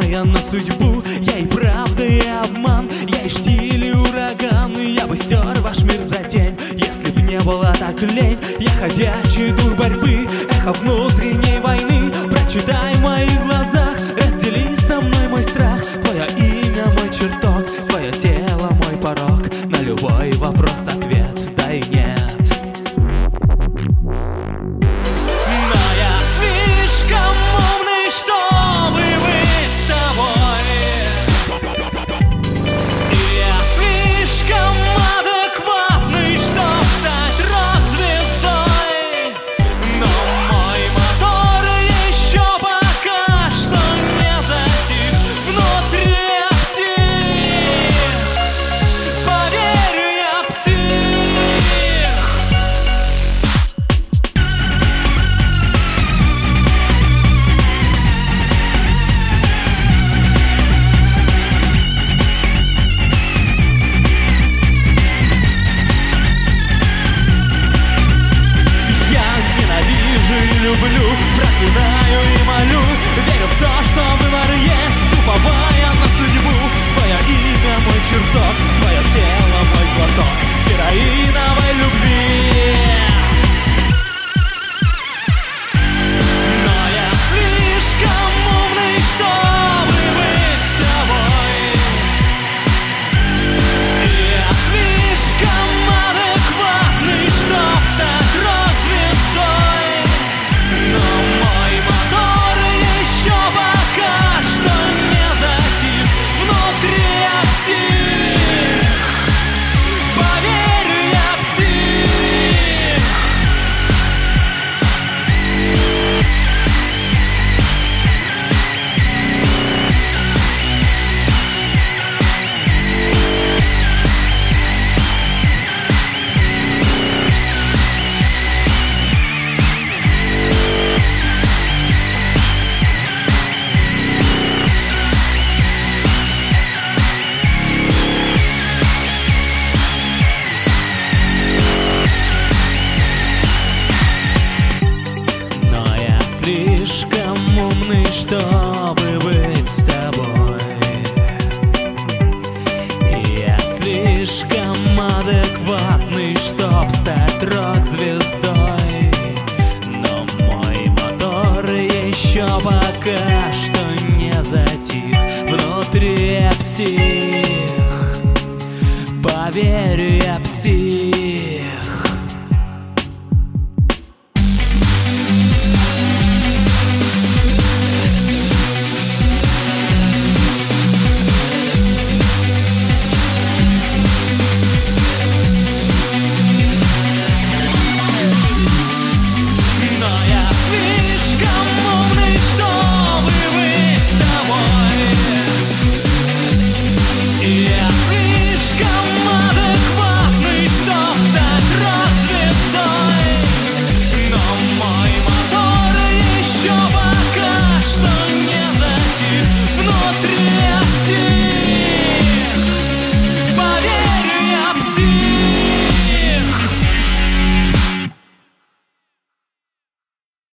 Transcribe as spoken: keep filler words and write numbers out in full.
уповая на судьбу. Я и правда, и обман, я и штиль, и ураган. Я бы стер ваш мир за день, если б не было так лень. Я ходячий дух борьбы, эхо внутренней войны. Прочитай в моих глазах, раздели со мной мой страх. Твое имя мой чертог, твое тело мой порог. На любой вопрос ответ да и нет. Люблю, проклинаю и молю, верю в то, что выбор есть, уповая на судьбу. Твое имя мой чертог, твое тело мой глоток героиновой любви. Но я слишком умный, чтобы быть с тобой. Я слишком адекватный, чтоб стать рок-звездой. Но мой мотор еще пока что не затих внутри я псих. Поверь, я псих. Слишком умный, чтобы быть с тобой. Я слишком адекватный, чтоб стать рок-звездой. Но мой мотор еще пока что не затих внутри псих.